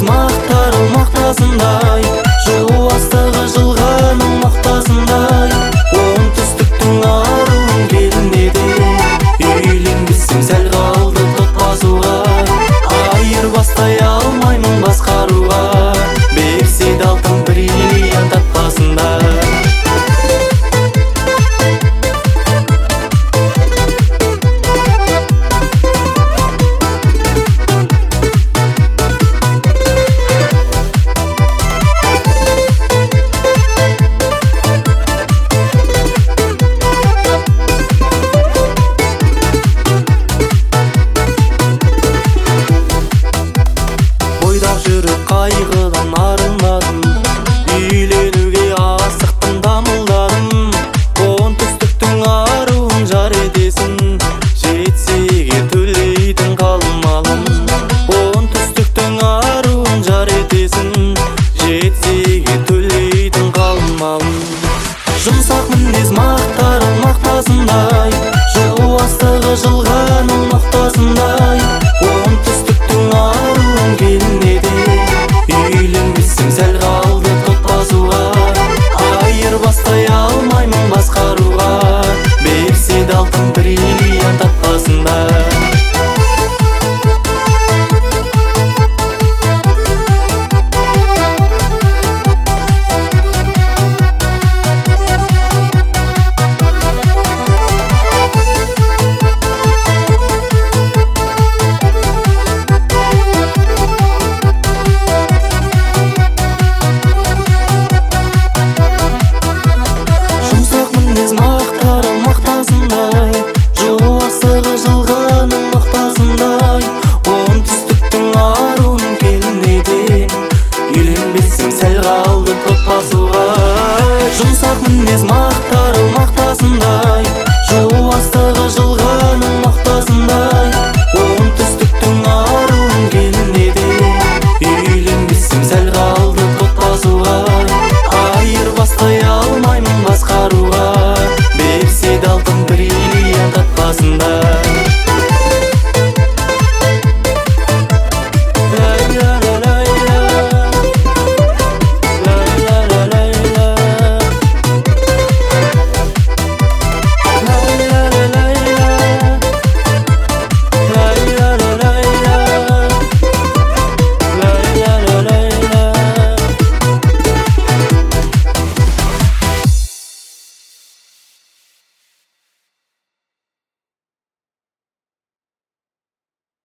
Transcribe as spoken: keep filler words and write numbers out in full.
мақтарыл мақтасындай, жылу астығы жылғаның мақтасындай. Оңтүстіктің аруын келінеді, үйленбесім сәл қалды тұтпасуға. Айырбастай алмаймын басқаруға, берсе де алтын бриллиант татпасында. Жүріп қайғыдан арылмадым, үйленуге асықтым дамылдадым. Оңтүстіктің аруын жар етесің, жетсеге төлейтін қалмалым. Оңтүстіктің аруын жар етесің, жетсеге төлейтін қалмалым. Жұмсақ мінез мақтарыл мақтасындай, жылу астығы жылғаның ноқтасындай. Оңтүстіктің аруын келінеді, үйленбесім сәл қалды тұтпасуға. Айырбастай алмаймын басқаруға, берсе де алтын бриллиант татпасында. Мақтарыл мақтасындай, жылу астығы жылғаның мақтасындай. Оңтүстіктің аруын келінеді, үйленбесім сәл қалды тұтпасуға. Жұмсақ мінез